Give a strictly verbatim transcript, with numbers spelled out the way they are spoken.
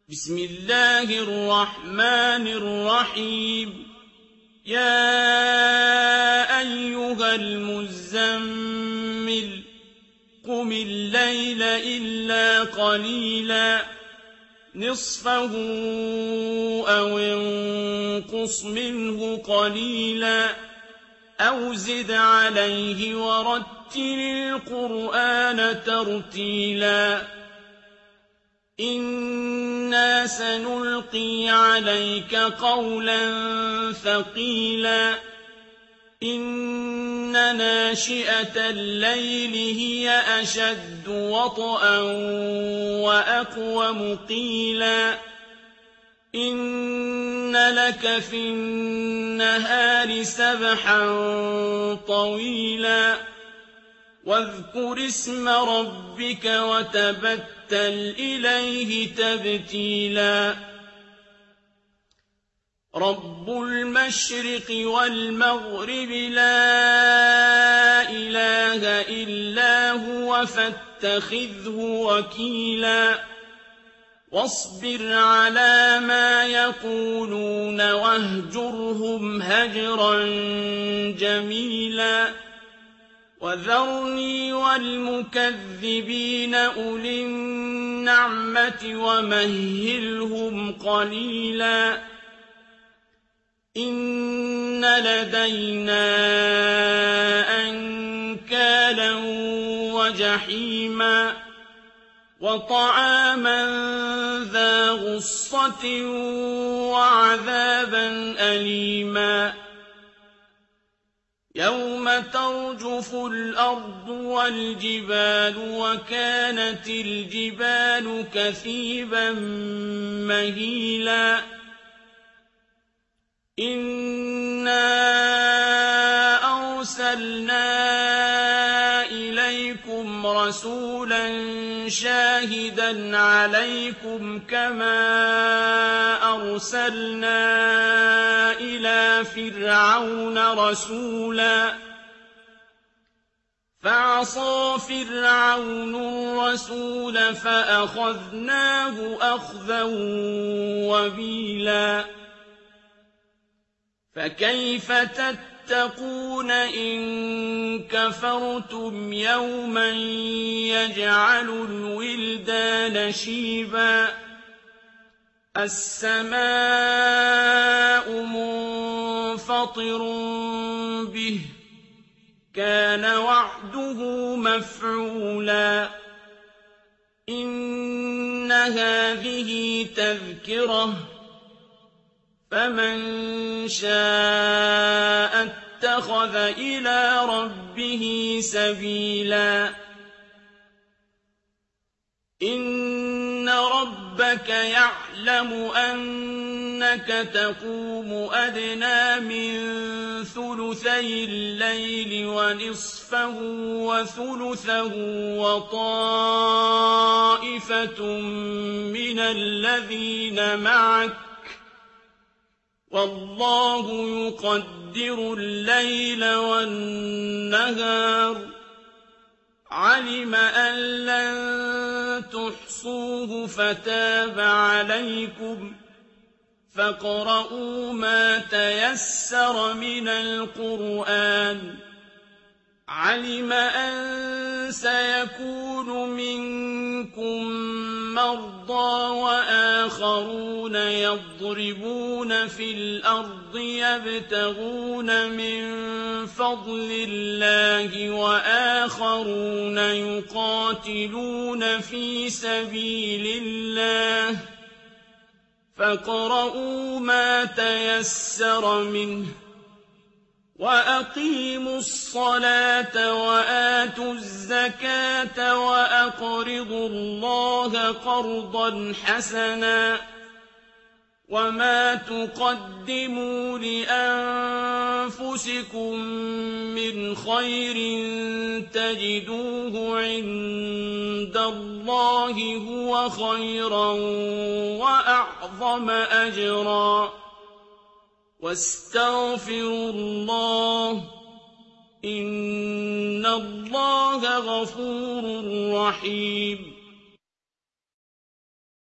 بسم الله الرحمن الرحيم يا أيها المزمل قم الليل إلا قليلا نصفه أو انقص منه قليلا أو زد عليه ورتل القرآن ترتيلا إنا سنلقي عليك قولا ثقيلا إن ناشئة الليل هي أشد وطئا وأقوم قيلا إن لك في النهار سبحا طويلا واذكر اسم ربك وتبتل إليه تبتيلا رب المشرق والمغرب لا إله إلا هو فاتخذه وكيلا واصبر على ما يقولون واهجرهم هجرا جميلا وذرني والمكذبين أولي النعمة ومهلهم قليلا إن لدينا أنكالا وجحيما وطعاما ذا غصة وعذابا أليما يوم ترجف الأرض والجبال وكانت الجبال كثيبا مهيلا إنا أرسلنا إليكم رسولا شاهدا عليكم كما أرسلنا إلى فرعون رسولا فعصى فرعون الرسول فأخذناه أخذا وبيلا فكيف تتقون إن كفرتم يوما يجعل الولدان شيبا السماء منفطر به كان وعده مفعولا إن هذه تذكرة فمن شاء اتخذ إلى ربه سبيلا إن ربك يعلم أنك تقوم أدنى من ثلثي الليل ونصفه وثلثه وطائفة من الذين معك والله يقدر الليل والنهار علم أن لن تحصوه فتاب عليكم فاقرؤوا ما تيسر من القرآن علم أن سيكون منكم مرضى وآخرون يضربون في الأرض يبتغون من فضل الله وآخرون يقاتلون في سبيل الله فاقرؤوا ما تيسر منه وأقيموا الصلاة وآتوا الزكاة وأقرضوا الله قرضا حسنا وما تقدموا لأنفسكم من خير تجدوه عند الله هو خيرا وأعظم أجرا واستغفروا الله إن الله غفور رحيم